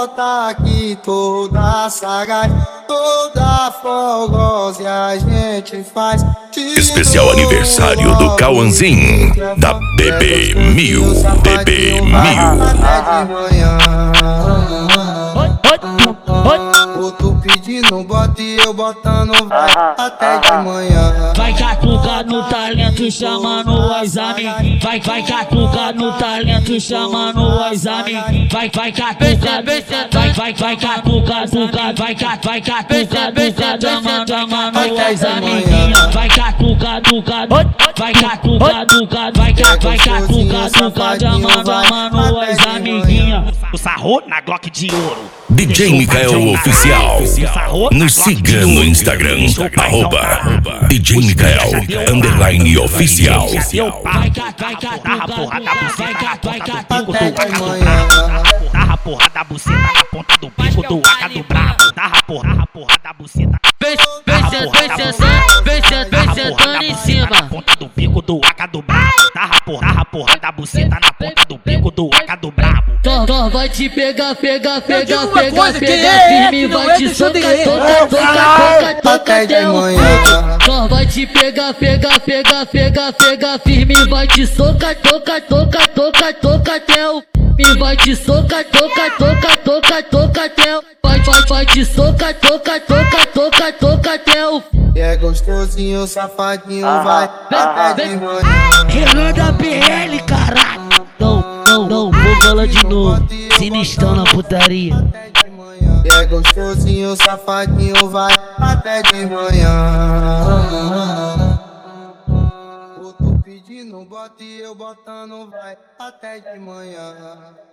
brota aqui toda sagaz, toda fogosa e a gente faz. Especial aniversário do Cauãzinho, da BB 1000, BB 1000. Até de manhã. Tu pedindo bota e eu botando vai até de manhã. Vai catucar no talento chamando as amiguinhas. Vai catucar no talento chamando as amiguinhas. Vai catucar, vai catucar, chamando as amiguinhas. Vai catucar, chamando as amiguinhas. O sarro na Glock de ouro. DJ Mikael Oficial. Nos siga no Instagram, @DJ Mikael _oficial. Darra porrada da buceta na ponta do bico do AK do brabo. Darra porrada buceta. Vem sentando em cima. Na ponta do bico do AK do brabo. Darra porrada buceta na ponta do bico do AK do brabo. Tó vai te pegar, firme, vai te socar, toca até o fim. Tó vai te pegar, firme, vai te socar, toca até o fim. Vai te socar, toca até o vai te socar, toca até o fim. É gostosinho, safadinho, vai até de manhã. Renan da PL, caralho. Não, vou falar de novo. Sinistrão na putaria. É gostosinho, safadinho, vai até de manhã. Tu pedindo bota e eu botando vai até de manhã.